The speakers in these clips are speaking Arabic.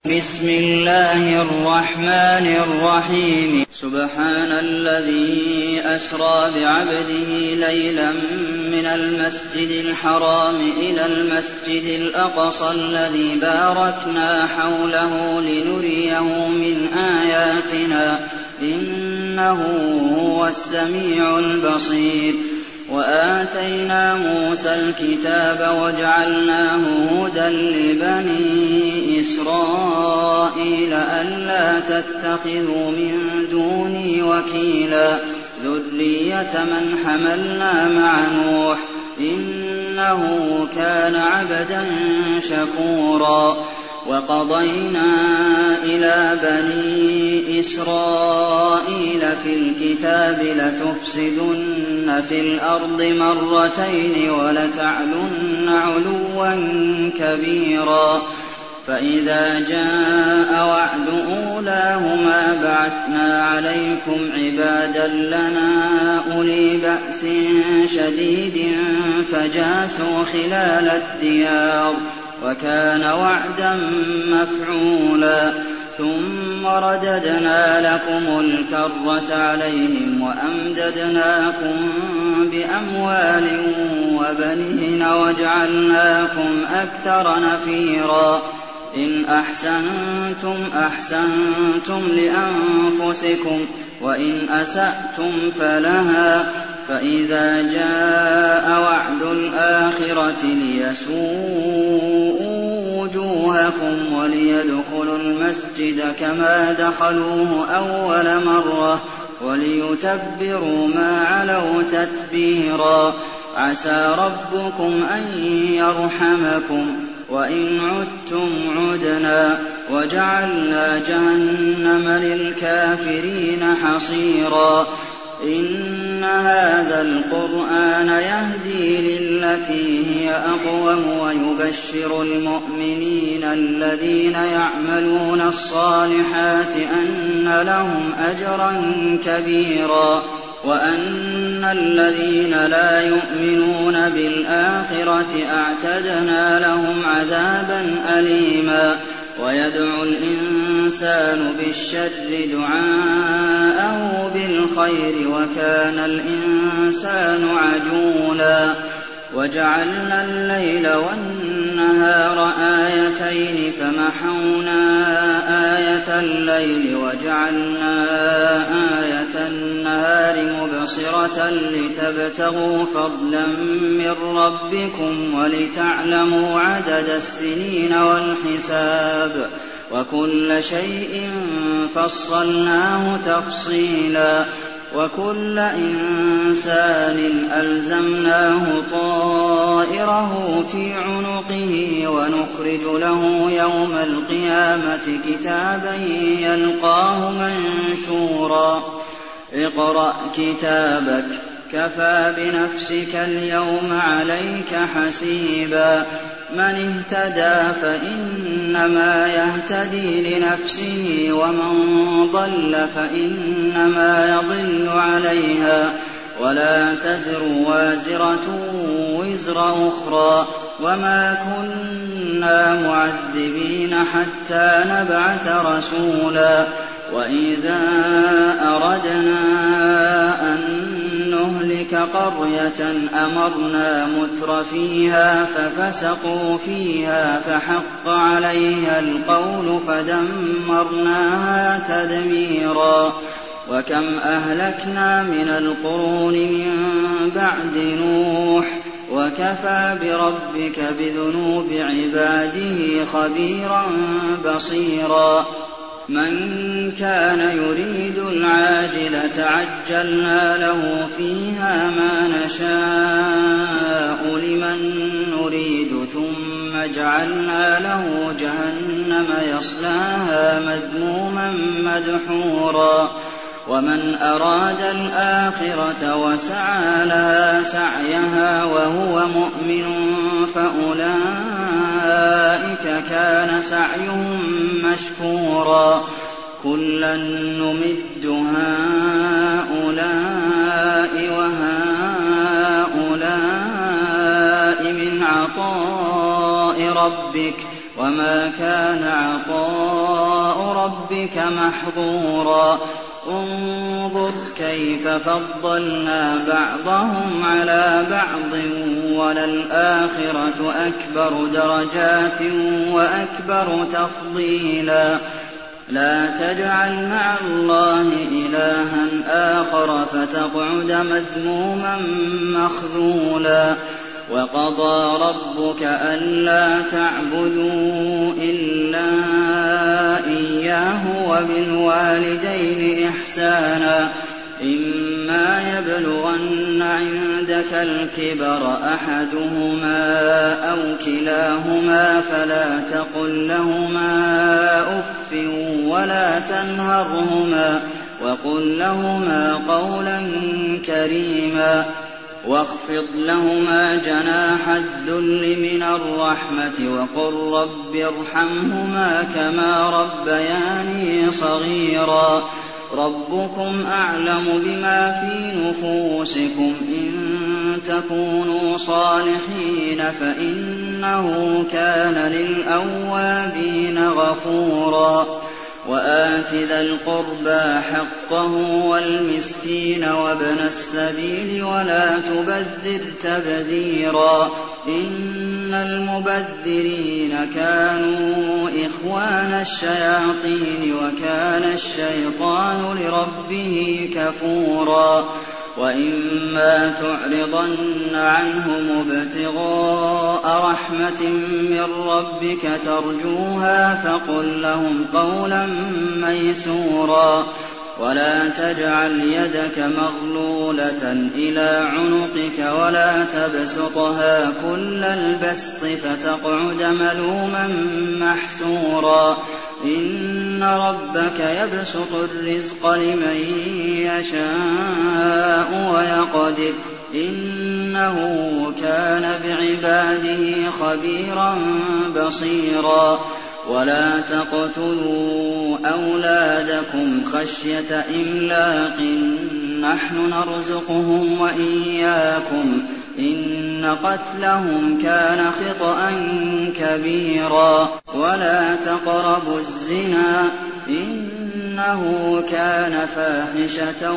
بسم الله الرحمن الرحيم سبحان الذي أسرى بعبده ليلا من المسجد الحرام إلى المسجد الأقصى الذي باركنا حوله لنريه من آياتنا إنه هو السميع البصير وآتينا موسى الكتاب وجعلناه هدى لبني إسرائيل ألا تتخذوا من دوني وكيلا ذرية من حملنا مع نوح إنه كان عبدا شكورا وقضينا إلى بني إسرائيل في الكتاب لتفسدن في الأرض مرتين ولتعلن علوا كبيرا فإذا جاء وعد أولاهما بعثنا عليكم عبادا لنا أولي بأس شديد فجاسوا خلال الديار وكان وعدا مفعولا ثم رددنا لكم الكرة عليهم وأمددناكم بأموال وبنين وجعلناكم أكثر نفيرا إن أحسنتم أحسنتم لأنفسكم وإن أسأتم فلها فإذا جاء وعد الآخرة ليسوءوا وجوهكم وليدخلوا المسجد كما دخلوه أول مرة وليتبروا ما علوا تتبيرا عسى ربكم أن يرحمكم وإن عدتم عدنا وجعلنا جهنم للكافرين حصيرا إن هذا القرآن يهدي للتي هي أقوم ويبشر المؤمنين الذين يعملون الصالحات أن لهم أجرا كبيرا وأن الذين لا يؤمنون بالآخرة أعتدنا لهم عذابا أليما ويدعو الإنسان بالشر دعاءه بالخير وكان الإنسان عجولا وجعلنا الليل والنهار آيتين فمحونا آية الليل وجعلنا آية النهار مبصرة لتبتغوا فضلا من ربكم ولتعلموا عدد السنين والحساب وكل شيء فصلناه تفصيلا وكل إنسان ألزمناه طائره في عنقه ونخرج له يوم القيامة كتابا يلقاه منشورا اقرأ كتابك كفى بنفسك اليوم عليك حسيبا من اهتدى فإنما يهتدي لنفسه ومن ضل فإنما يضل عليها ولا تزر وازرة وزر أخرى وما كنا معذبين حتى نبعث رسولا وإذا أردنا أن نهلك قرية أمرنا متر فيها ففسقوا فيها فحق عليها القول فدمرناها تدميرا وكم أهلكنا من القرون من بعد نوح وكفى بربك بذنوب عباده خبيرا بصيرا من كان يريد العاجلة عجلنا له فيها ما نشاء لمن نريد ثم جعلنا له جهنم يصلاها مذموما مدحورا ومن أراد الآخرة وسعى لها سعيها وهو مؤمن فأولئك كان سعيهم مشكورا كلا نمد هؤلاء وهؤلاء من عطاء ربك وما كان عطاء ربك محظورا انظر كيف فضلنا بعضهم على بعض وللآخرة أكبر درجات وأكبر تفضيلا لا تجعل مع الله إلها آخر فتقعد مذموما مخذولا وقضى ربك ألا تعبدوا إلا إياه وبالوالدين إحسانا إما يبلغن عندك الكبر أحدهما أو كلاهما فلا تقل لهما أف ولا تنهرهما وقل لهما قولا كريما واخفض لهما جناح الذل من الرحمة وقل رب ارحمهما كما ربياني صغيرا ربكم أعلم بما في نفوسكم إن تكونوا صالحين فإنه كان للأوابين غفورا وآت ذا القربى حقه والمسكين وابن السبيل ولا تبذر تبذيرا إن المبذرين كانوا إخوان الشياطين وكان الشيطان لربه كفورا وإما تعرضن عنهم ابتغاء رحمة من ربك ترجوها فقل لهم قولا ميسورا ولا تجعل يدك مغلولة إلى عنقك ولا تبسطها كل البسط فتقعد ملوما محسورا إن ربك يبسط الرزق لمن يشاء ويقدر إنه كان بعباده خبيرا بصيرا ولا تقتلوا أولادكم خشية إملاق نحن نرزقهم وإياكم إن قتلهم كان خطأ كبيرا ولا تقربوا الزنا إنه كان فاحشة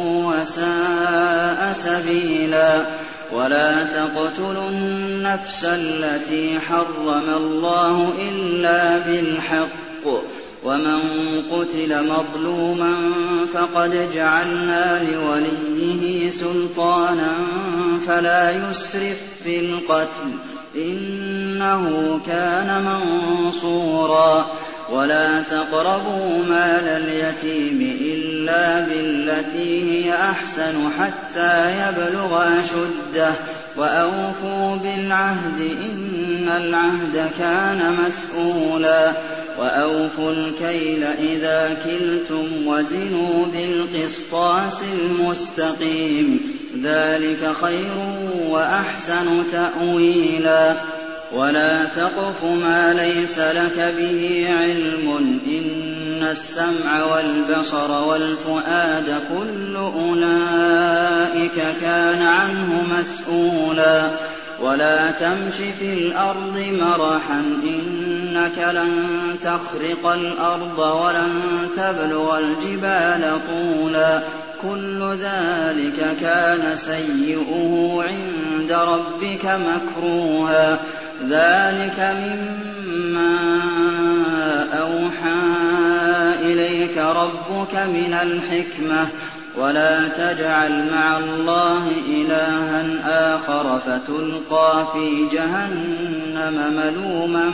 وساء سبيلا ولا تقتلوا النفس التي حرم الله إلا بالحق ومن قتل مظلوما فقد جعلنا لوليه سلطانا فلا يسرف في القتل إنه كان منصورا ولا تقربوا مال اليتيم إلا بالتي هي أحسن حتى يبلغ أشده وأوفوا بالعهد إن العهد كان مسؤولا وأوفوا الكيل إذا كلتم وزنوا بالقسطاس المستقيم ذلك خير وأحسن تأويلا ولا تقف ما ليس لك به علم إن السمع والبصر والفؤاد كل أولئك كان عنه مسؤولا ولا تمش في الأرض مرحا إنك لن تخرق الأرض ولن تبلغ الجبال طولا كل ذلك كان سيئه عند ربك مكروها ذلك مما أوحى إليك ربك من الحكمة ولا تجعل مع الله إلها آخر فتلقى في جهنم ملوما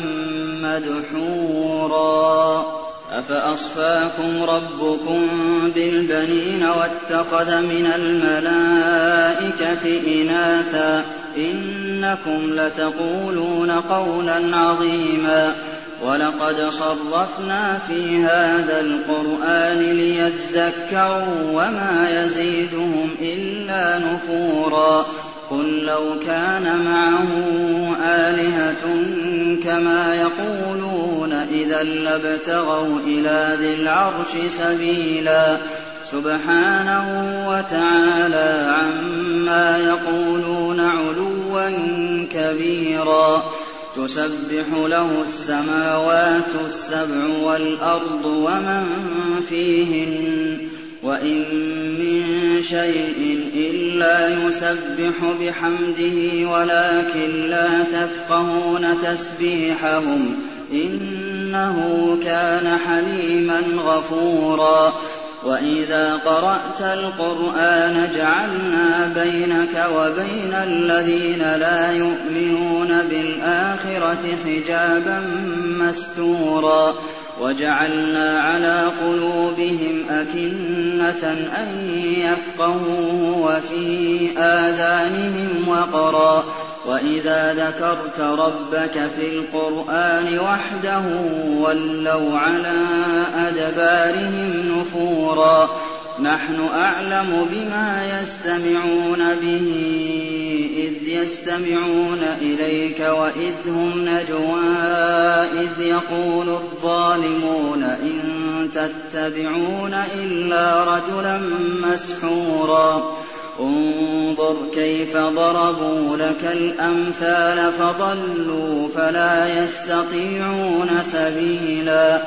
مدحورا أفأصفاكم ربكم بالبنين واتخذ من الملائكة إناثا إنكم لتقولون قولا عظيما ولقد صرفنا في هذا القرآن ليذكروا وما يزيدهم إلا نفورا قل لو كان معه آلهة كما يقولون إذا لابتغوا إلى ذي العرش سبيلا سبحانه وتعالى عما يقولون علوا كبيرا تسبح له السماوات السبع والأرض ومن فيهن وإن من شيء إلا يسبح بحمده ولكن لا تفقهون تسبيحهم إنه كان حليما غفورا وإذا قرأت القرآن جعلنا بينك وبين الذين لا يؤمنون بالآخرة حجابا مستورا وجعلنا على قلوبهم أكنة أن يفقهوا وفي آذانهم وقرا وإذا ذكرت ربك في القرآن وحده ولوا على أدبارهم نفورا نحن أعلم بما يستمعون به إذ يستمعون إليك وإذ هم نجوى إذ يقول الظالمون إن تتبعون إلا رجلا مسحورا انظر كيف ضربوا لك الأمثال فضلوا فلا يستطيعون سبيلا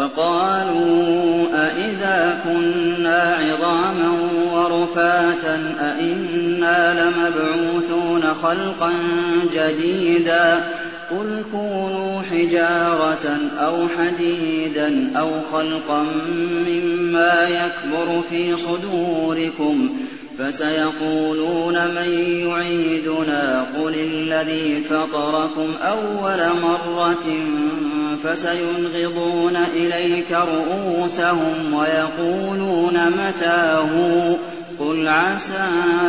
وقالوا أإذا كنا عظاما ورفاتا أإنا لمبعوثون خلقا جديدا قل كونوا حجارة أو حديدا أو خلقا مما يكبر في صدوركم فسيقولون من يعيدنا قل الذي فطركم أول مرة فسينغضون إليك رؤوسهم ويقولون متى هو قل عسى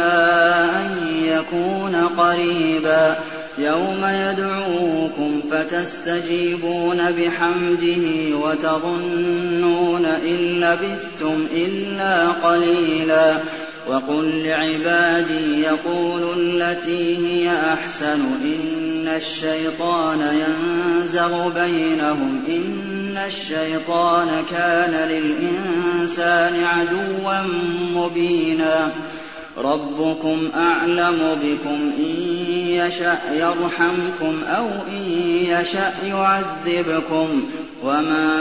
أن يكون قريبا يوم يدعوكم فتستجيبون بحمده وتظنون إن لبثتم إلا قليلا وقل لعبادي يقولوا التي هي أحسن إن الشيطان ينزغ بينهم إن الشيطان كان للإنسان عدوا مبينا ربكم أعلم بكم إن يشأ يرحمكم أو إن يشأ يعذبكم وما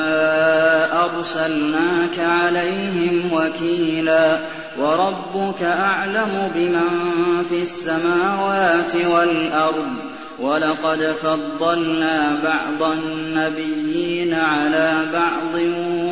أرسلناك عليهم وكيلا وربك أعلم بمن في السماوات والأرض ولقد فضلنا بعض النبيين على بعض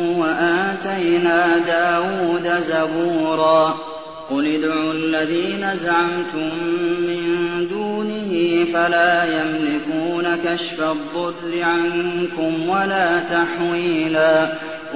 وآتينا داود زبورا قل ادعوا الذين زعمتم من دونه فلا يملكون كشف الضر عنكم ولا تحويلا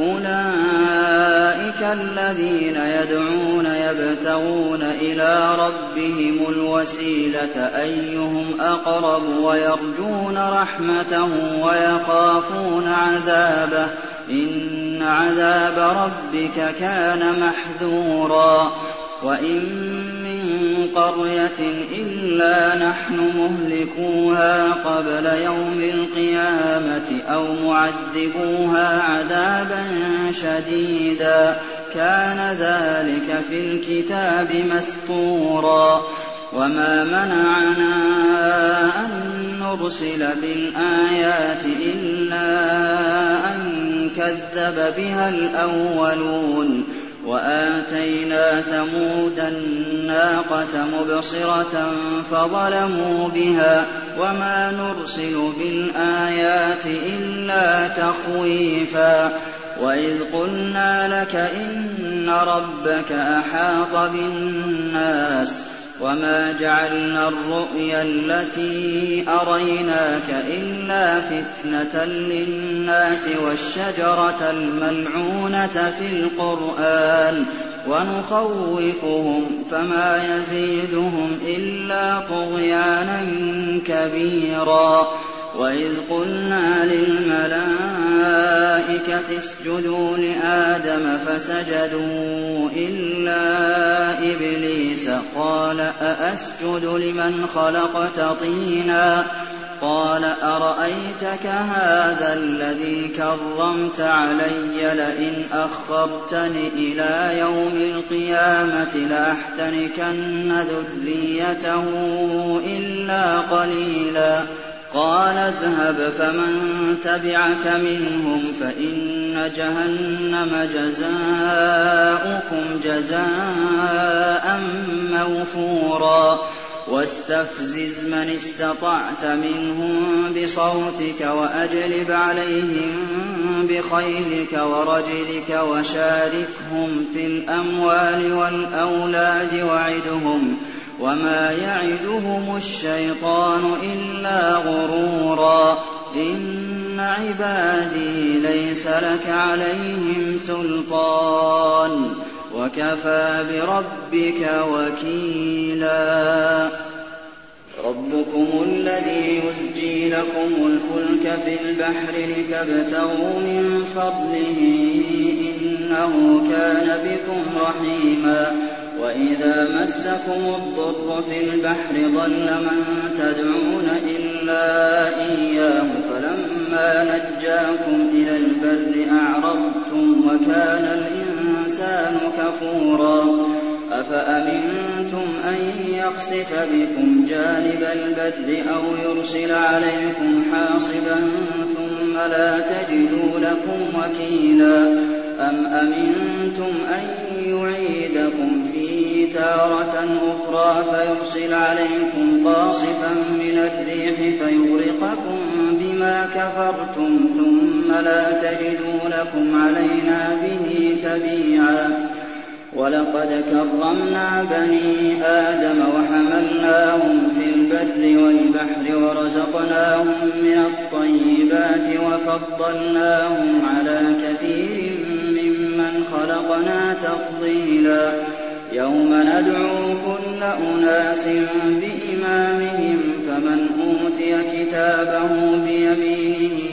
أولئك الذين يدعون يبتغون إلى ربهم الوسيلة أيهم أقرب ويرجون رحمته ويخافون عذابه إن عذاب ربك كان محذورا وإن من قرية إلا نحن مهلكوها قبل يوم القيامة أو معذبوها عذابا شديدا كان ذلك في الكتاب مسطورا وما منعنا أن نرسل بالآيات إلا أن كذب بها الأولون وآتينا ثمود الناقة مبصرة فظلموا بها وما نرسل بالآيات إلا تخويفا وإذ قلنا لك إن ربك أحاط بالناس وما جعلنا الرؤيا التي أريناك إلا فتنة للناس والشجرة الملعونة في القرآن ونخوفهم فما يزيدهم إلا طغيانا كبيرا وإذ قلنا للملائكة اسجدوا لآدم فسجدوا إلا إبليس قال أأسجد لمن خلقت طينا قال أرأيتك هذا الذي كرمت علي لئن أخرتني إلى يوم القيامة لأحتنكن ذريته إلا قليلا قال اذهب فمن تبعك منهم فإن جهنم جزاؤكم جزاء موفورا واستفزز من استطعت منهم بصوتك وأجلب عليهم بخيلك ورجلك وشاركهم في الأموال والأولاد وعدهم وما يعدهم الشيطان إلا غرورا إن عبادي ليس لك عليهم سلطان وكفى بربك وكيلا ربكم الذي يزجي لكم الفلك في البحر لتبتغوا من فضله إنه كان بكم رحيما وإذا مسكم الضر في البحر ضل من تدعون إلا إياه فلما نجاكم إلى البر أعرضتم وكان الإنسان كفورا أفأمنتم أن يخسف بكم جانب البر أو يرسل عليكم حاصبا ثم لا تجدوا لكم وكيلا أم أمنتم أن يعيدكم فيه تارة أخرى فيرسل عليكم قاصفا من الريح فيغرقكم بما كفرتم ثم لا تجدوا لكم علينا به تبيعا ولقد كرمنا بني آدم وحملناهم في البر والبحر ورزقناهم من الطيبات وفضلناهم على كثير ممن خلقنا تفضيلا يوم ندعو كل أناس بإمامهم فمن أوتي كتابه بيمينه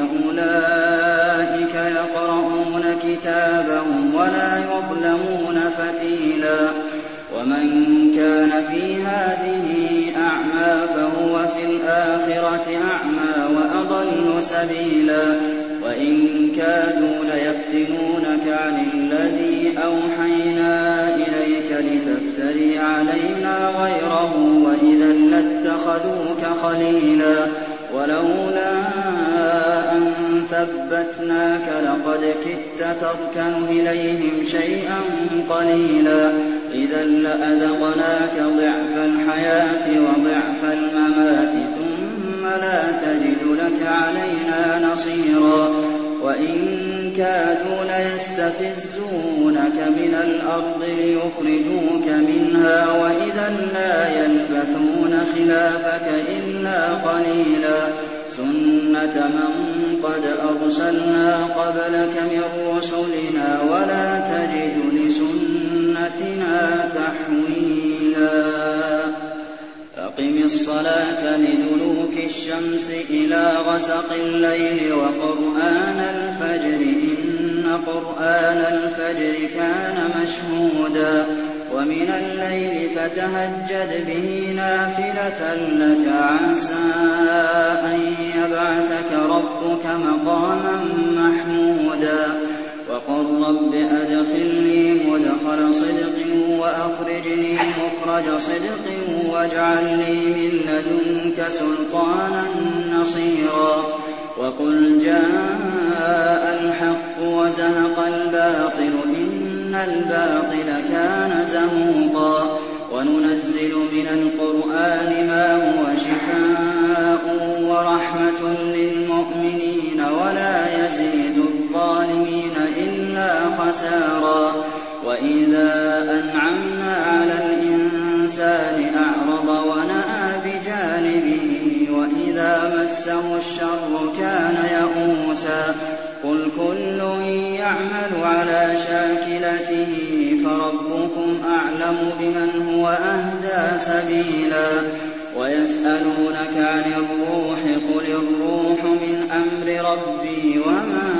فأولئك يقرؤون كتابهم ولا يظلمون فتيلا ومن كان في هذه أعمى فهو في الآخرة أعمى وأضل سبيلا وإن كادوا ليفتنونك عن الذي أوحينا إليك لتفتري علينا غيره وإذا لاتخذوك خليلا ولولا أن ثبتناك لقد كدت تركن إليهم شيئا قليلا إذا لأذقناك ضعف الحياة وضعف الممات ثم لا تجد لك علينا نصيرا وإن كادوا ليستفزونك من الأرض ليخرجوك منها وإذا لا يلبثون خلافك إلا قليلا سنة من قد أرسلنا قبلك من رسلنا ولا تجد لسنتنا تحويلا أقم الصلاة لدلوك الشمس إلى غسق الليل وقرآن الفجر إن قرآن الفجر كان مشهودا ومن الليل فتهجد به نافلة لك عسى أن يبعثك ربك مقاما محمودا وقل رب أدخلني مدخل صدق وأخرجني مخرج صدق واجعل لي من لدنك سلطانا نصيرا وقل جاء الحق وزهق الباطل إن الباطل كان زهوقا وننزل من القرآن ما هو شفاء ورحمة للمؤمنين ولا يزيد الظالمين إلا خسارا وإذا أنعمنا على الإنسان أعرض ونأى بجانبه وإذا مسه الشر كان يئوسا قل كل يعمل على شاكلته فربكم أعلم بمن هو أهدى سبيلا ويسألونك عن الروح قل الروح من أمر ربي وما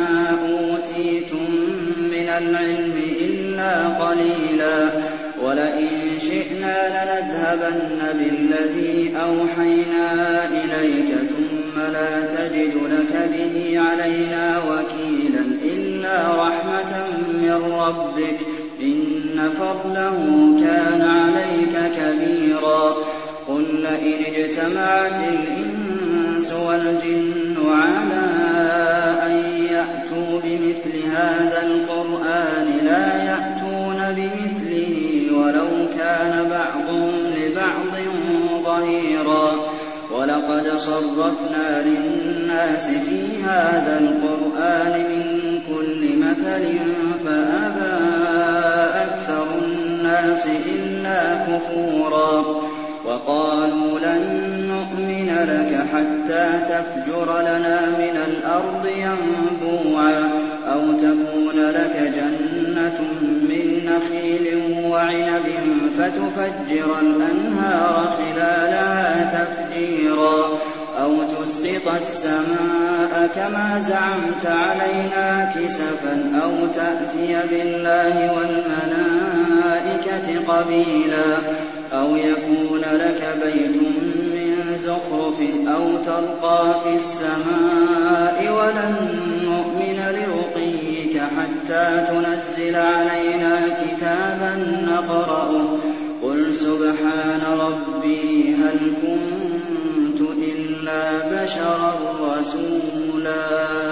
أوتيتم من العلم إلا قليلا ولئن شئنا لنذهبن بالذي أوحينا إليك ثم لا تجد لك به علينا وكيلا إلا رحمة من ربك إن فضله كان عليك كبيرا قل لئن اجتمعت الإنس وَالْجِنُّ عَلَىٰ أَن يَأْتُوا بِمِثْلِ هَٰذَا الْقُرْآنِ لَا يَأْتُونَ بِمِثْلِهِ وَلَوْ كَانَ بَعْضُهُمْ لِبَعْضٍ ظَهِيرًا وَلَقَدْ صَرَّفْنَا لِلنَّاسِ فِي هَٰذَا الْقُرْآنِ مِن كُلِّ مَثَلٍ فَأَبَىٰ أَكْثَرُ النَّاسِ إِلَّا كُفُورًا وَقَالُوا لَن نُّؤْمِنَ لَكَ حَتَّىٰ تَفْجُرَ لَنَا مِنَ الْأَرْضِ يَنبُوعًا أَوْ تَكُونَ لَكَ جَنَّةٌ مِّن نَّخِيلٍ وَعِنَبٍ فَتُفَجِّرَ الْأَنْهَارَ خِلَالَهَا تَفْجِيرًا أَوْ تُسْقِطَ السَّمَاءَ كَمَا زَعَمْتَ عَلَيْنَا كِسَفًا أَوْ تَأْتِيَ بِاللَّهِ وَالْمَلَائِكَةِ قَبِيلًا أَوْ يَكُونَ لَكَ بَيْتٌ مِّن زُخْرُفٍ أَوْ تَرْقَىٰ فِي السَّمَاءِ وَلَن نُّؤْمِنَ لِرُقِيِّكَ حَتَّىٰ تُنَزِّلَ عَلَيْنَا كِتَابًا نَّقْرَؤُهُ ۗ قُلْ سُبْحَانَ رَبِّي هَلْ كُنتُ إِلَّا بَشَرًا رَّسُولًا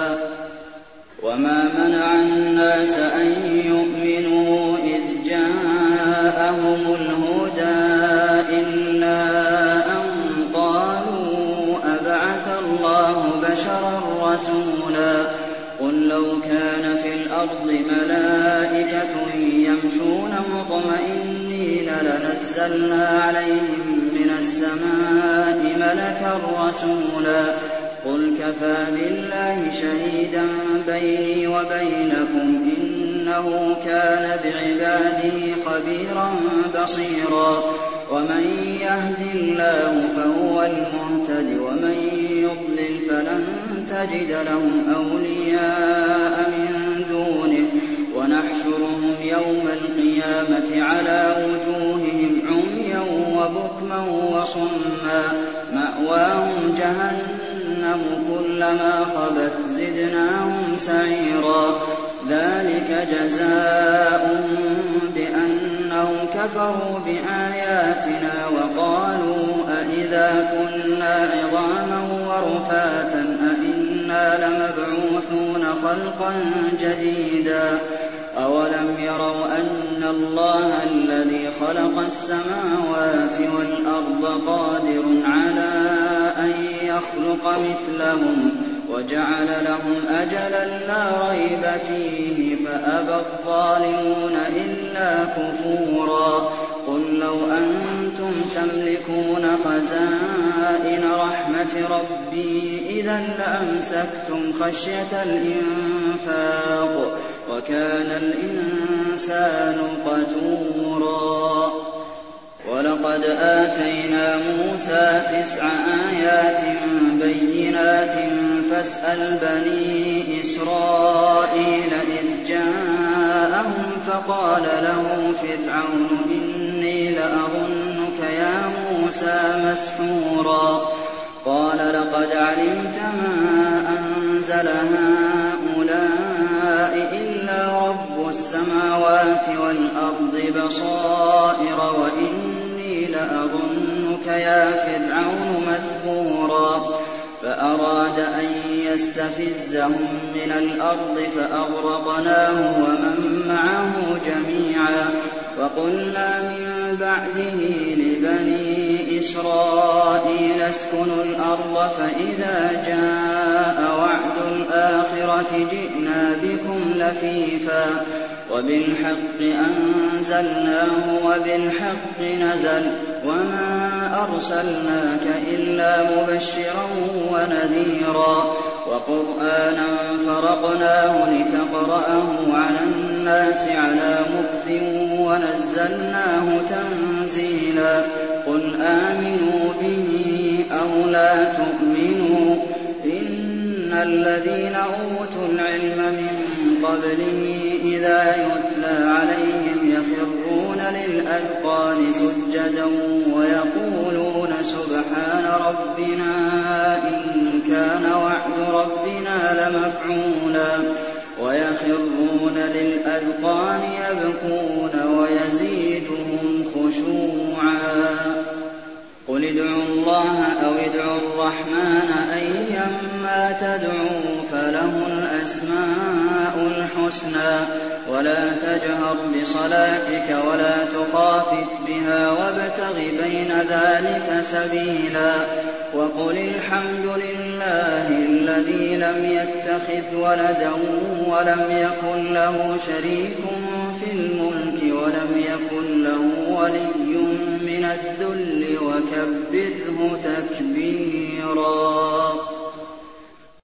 وَمَا مَنَعَ النَّاسَ أَن يُؤْمِنُوا إِذْ جَاءَهُمُ الْهُدَىٰ إِلَّا أَن قَالُوا أَبَعَثَ اللَّهُ بَشَرًا رَّسُولًا قُل لَّوْ كَانَ فِي الْأَرْضِ مَلَائِكَةٌ يَمْشُونَ مُطْمَئِنِّينَ لَنَزَّلْنَا عَلَيْهِم مِّنَ السَّمَاءِ مَلَكًا رَّسُولًا قُلْ كَفَىٰ بِاللَّهِ شَهِيدًا بَيْنِي وَبَيْنَكُمْ ۚ إِنَّهُ كَانَ بِعِبَادِهِ خَبِيرًا بَصِيرًا وَمَن يَهْدِ اللَّهُ فَهُوَ الْمُهْتَدِ وَمَن يُضْلِلْ فَلَن تَجِدَ لَهُمْ أَوْلِيَاءَ مِن دُونِهِ وَنَحْشُرُهُمْ يَوْمَ الْقِيَامَةِ عَلَىٰ وُجُوهِهِمْ عُمْيًا وَبُكْمًا وَصُمًّا مَّأْوَاهُمْ جَهَنَّمُ كُلَّمَا خَبَتْ زِدْنَاهُمْ سَعِيرًا ذَٰلِكَ جَزَاؤُهُم بِأَنَّهُمْ كَفَرُوا بِآيَاتِنَا وَقَالُوا أَإِذَا كُنَّا عِظَامًا وَرُفَاتًا أَإِنَّا لَمَبْعُوثُونَ خَلْقًا جَدِيدًا أَوَلَمْ يَرَوْا أَنَّ اللَّهَ الَّذِي خَلَقَ السَّمَاوَاتِ وَالْأَرْضَ قَادِرٌ عَلَىٰ أَن يَخْلُقَ مِثْلَهُمْ وَجَعَلَ لَهُمْ أَجَلًا لَّا رَيْبَ فِيهِ فَأَبَى الظَّالِمُونَ إِلَّا كُفُورًا قُل لَّوْ أَنتُمْ تَمْلِكُونَ خَزَائِنَ رَحْمَةِ رَبِّي إِذًا لَّأَمْسَكْتُمْ خَشْيَةَ الْإِنفَاقِ ۚ وَكَانَ الْإِنسَانُ قَتُورًا وَلَقَدْ آتَيْنَا مُوسَىٰ 9 آيَاتٍ بَيِّنَاتٍ فَاسْأَلْ بَنِي إِسْرَائِيلَ إِذْ جَاءَهُمْ فَقَالَ لَهُ فِرْعَوْنُ إِنِّي لَأَظُنُّكَ يَا مُوسَىٰ مَسْحُورًا قَالَ لَقَدْ عَلِمْتَ مَا أَنزَلَ هَٰؤُلَاءِ إِلَّا رَبُّ السَّمَاوَاتِ وَالْأَرْضِ بَصَائِرَ وَإِنِّي لَأَظُنُّكَ يَا فِرْعَوْنُ مَثْبُورًا فَأَرَادَ أَن يَسْتَفِزَّهُم مِّنَ الْأَرْضِ فَأَغْرَقْنَاهُ وَمَن مَّعَهُ جَمِيعًا وَقُلْنَا مِن بَعْدِهِ لِبَنِي إِسْرَائِيلَ اسْكُنُوا الْأَرْضَ فَإِذَا جَاءَ وَعْدُ الْآخِرَةِ جِئْنَا بِكُمْ لَفِيفًا وَبِالْحَقِّ أَنزَلْنَاهُ وَبِالْحَقِّ نَزَلَ وَمَا أَرْسَلْنَاكَ إِلَّا مُبَشِّرًا وَنَذِيرًا وَقُرْآنًا فَرَقْنَاهُ لِتَقْرَأَهُ عَلَى النَّاسِ عَلَىٰ مُكْثٍ وَنَزَّلْنَاهُ تَنزِيلًا قُلْ آمِنُوا بِهِ أَوْ لَا تُؤْمِنُوا إِنَّ الَّذِينَ أُوتُوا الْعِلْمَ مِن قَبْلِهِ إِذَا يُتْلَىٰ عَلَيْهِمْ يَخِرُّونَ لِلْأَذْقَانِ سُجَّدًا وَيَقُولُونَ سُبْحَانَ رَبِّنَا إِن كَانَ وَعْدُ رَبِّنَا لَمَفْعُولًا وَيَخِرُّونَ لِلْأَذْقَانِ يَبْكُونَ وَيَزِيدُهُمْ خُشُوعًا قُلِ قُلِ ادْعُوا اللَّهَ أَوِ ادْعُوا الرَّحْمَٰنَ أَيًّا تَدْعُوا فَلَهُ الْأَسْمَاءُ الْحُسْنَىٰ ۚ وَلَا تَجْهَرْ بِصَلَاتِكَ وَلَا تُخَافِتْ بِهَا وَابْتَغِ بَيْنَ ذَٰلِكَ سَبِيلًا وَقُلِ الْحَمْدُ لِلَّهِ الَّذِي لَمْ يَتَّخِذْ وَلَدًا وَلَمْ يَكُن لَّهُ شَرِيكٌ فِي الْمُلْكِ وَلَمْ يَكُن لَّهُ وَلِيٌّ مِّنَ الذُّلِّ وَكَبِّرْهُ تَكْبِيرًا.